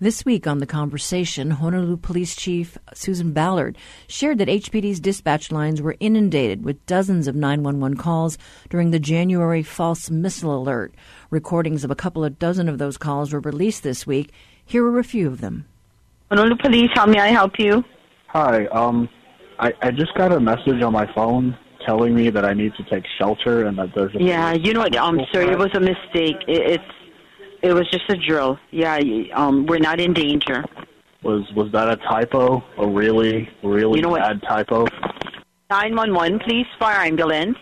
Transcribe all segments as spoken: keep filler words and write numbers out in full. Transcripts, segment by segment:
This week on The Conversation, Honolulu Police Chief Susan Ballard shared that H P D's dispatch lines were inundated with dozens of nine one one calls during the January false missile alert. Recordings of a couple of dozen of those calls were released this week. Here are a few of them. Honolulu Police, how may I help you? Hi, um, I, I just got a message on my phone telling me that I need to take shelter and that there's a... Yeah, you know what, I'm sorry, it was a mistake. It, it's It was just a drill. Yeah, um, we're not in danger. Was was that a typo? A really, really you know bad what? typo? nine one one, please, fire ambulance.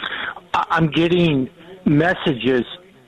I'm getting messages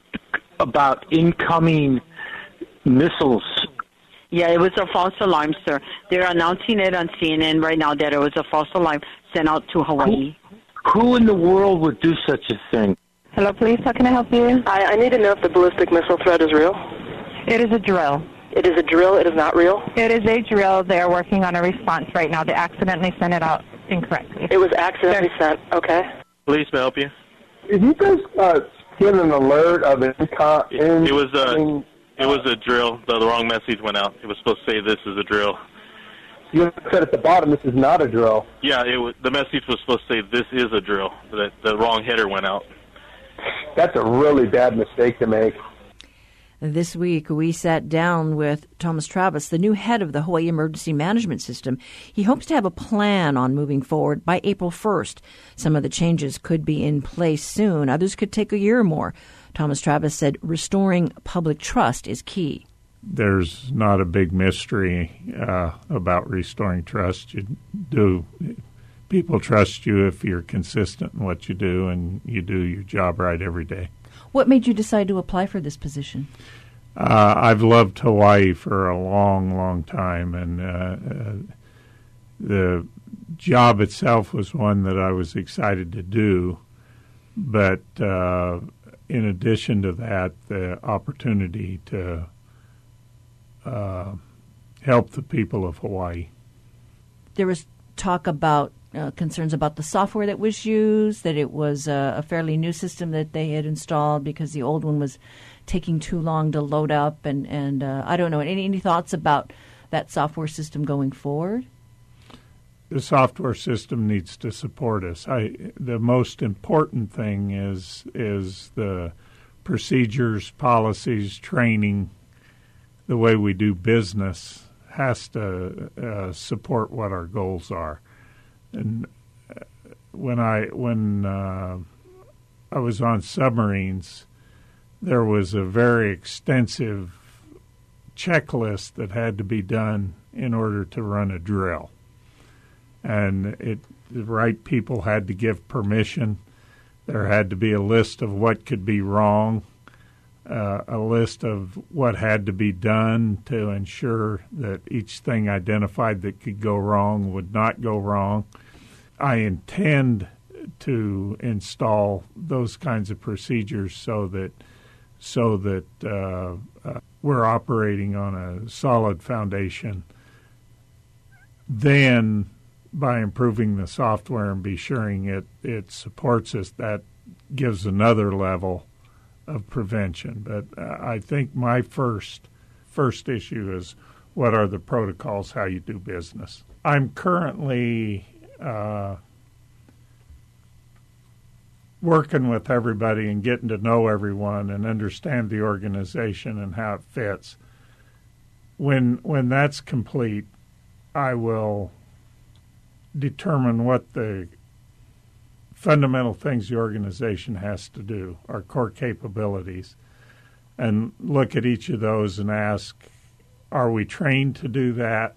about incoming missiles. Yeah, it was a false alarm, sir. They're announcing it on C N N right now that it was a false alarm sent out to Hawaii. Who, who in the world would do such a thing? Hello, police. How can I help you? I, I need to know if the ballistic missile threat is real. It is a drill. It is a drill. It is not real. It is a drill. They are working on a response right now. They accidentally sent it out incorrectly. It was accidentally Sure. sent. Okay. Police, may I help you? Did you guys uh, get an alert of an incom- It, it was a it was a drill. The, the wrong message went out. It was supposed to say this is a drill. You said at the bottom this is not a drill. Yeah, it was, the message was supposed to say this is a drill. The, the wrong header went out. That's a really bad mistake to make. This week, we sat down with Thomas Travis, the new head of the Hawaii Emergency Management System. He hopes to have a plan on moving forward by April first. Some of the changes could be in place soon. Others could take a year or more. Thomas Travis said restoring public trust is key. There's not a big mystery uh, about restoring trust. You do. People trust you if you're consistent in what you do and you do your job right every day. What made you decide to apply for this position? Uh, I've loved Hawaii for a long, long time, and uh, uh, the job itself was one that I was excited to do. But uh, in addition to that, the opportunity to uh, help the people of Hawaii. There was talk about Uh, concerns about the software that was used, that it was uh, a fairly new system that they had installed because the old one was taking too long to load up. And, and uh, I don't know, any, any thoughts about that software system going forward? The software system needs to support us. I, the most important thing is is the procedures, policies, training, the way we do business has to uh, support what our goals are. And when I when uh, I was on submarines, there was a very extensive checklist that had to be done in order to run a drill, and it the right people had to give permission. There had to be a list of what could be wrong, uh, a list of what had to be done to ensure that each thing identified that could go wrong would not go wrong. I intend to install those kinds of procedures so that so that uh, uh, we're operating on a solid foundation. Then, by improving the software and be assuring it it supports us, that gives another level of prevention. But uh, I think my first first issue is what are the protocols, how you do business. I'm currently uh, working with everybody and getting to know everyone and understand the organization and how it fits. When when that's complete, I will determine what the fundamental things the organization has to do, our core capabilities, and look at each of those and ask, are we trained to do that?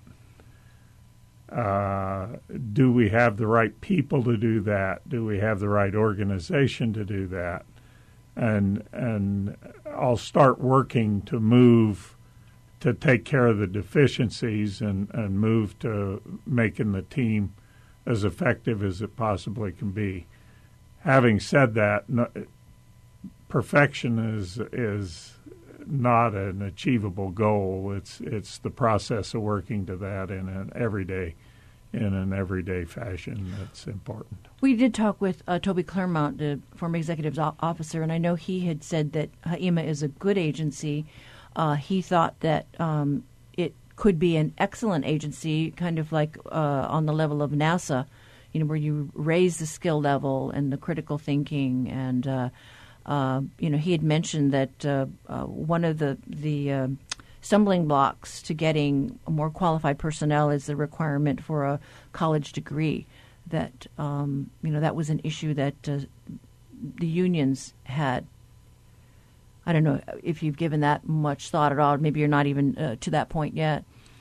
Uh, do we have the right people to do that? Do we have the right organization to do that? And and I'll start working to move to take care of the deficiencies and, and move to making the team as effective as it possibly can be. Having said that, no, perfection is is not an achievable goal. It's it's the process of working to that in an everyday in an everyday fashion that's important. We did talk with uh, Toby Claremont, the former executive officer, and I know he had said that H A E M A is a good agency. Uh, he thought that um, it could be an excellent agency, kind of like uh, on the level of NASA, you know, where you raise the skill level and the critical thinking. And, uh, uh, you know, he had mentioned that uh, uh, one of the, the uh, stumbling blocks to getting more qualified personnel is the requirement for a college degree. That, um, you know, that was an issue that uh, the unions had. I don't know if you've given that much thought at all. Maybe you're not even uh, to that point yet.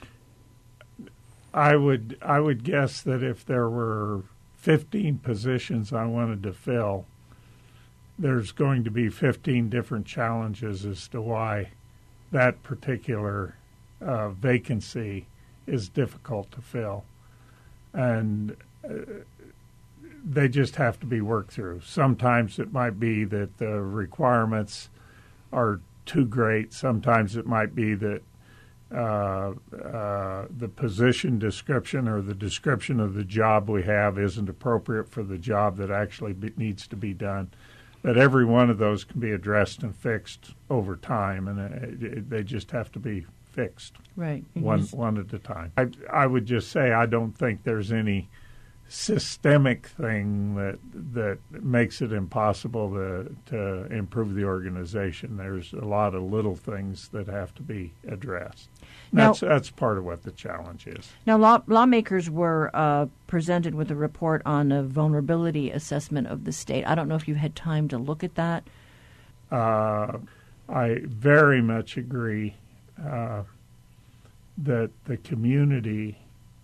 I would I would guess that if there were fifteen positions I wanted to fill, there's going to be fifteen different challenges as to why that particular uh, vacancy is difficult to fill. And uh, they just have to be worked through. Sometimes it might be that the requirements are too great. Sometimes it might be that uh, uh, the position description or the description of the job we have isn't appropriate for the job that actually be, needs to be done. But every one of those can be addressed and fixed over time, and it, it, they just have to be fixed right. one Just... one at a time. I, I would just say I don't think there's any systemic thing that that makes it impossible to to improve the organization. There's a lot of little things that have to be addressed. Now, that's that's part of what the challenge is. Now, law, lawmakers were uh, presented with a report on a vulnerability assessment of the state. I don't know if you had time to look at that. Uh, I very much agree uh, that the community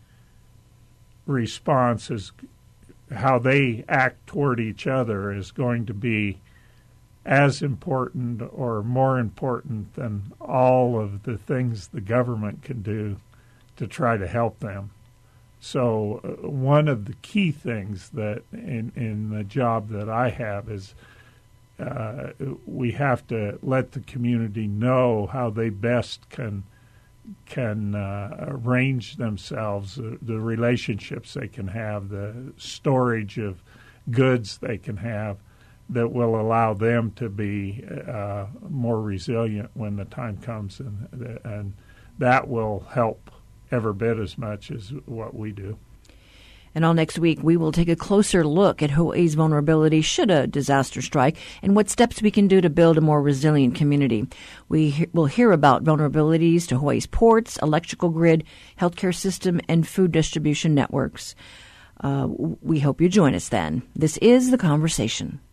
response is how they act toward each other is going to be as important or more important than all of the things the government can do to try to help them. So uh, one of the key things that in, in the job that I have is uh, we have to let the community know how they best can can uh, arrange themselves, uh, the relationships they can have, the storage of goods they can have that will allow them to be uh, more resilient when the time comes, and, and that will help every bit as much as what we do. And all next week, we will take a closer look at Hawaii's vulnerability should a disaster strike and what steps we can do to build a more resilient community. We he- will hear about vulnerabilities to Hawaii's ports, electrical grid, healthcare system, and food distribution networks. Uh, we hope you join us then. This is The Conversation.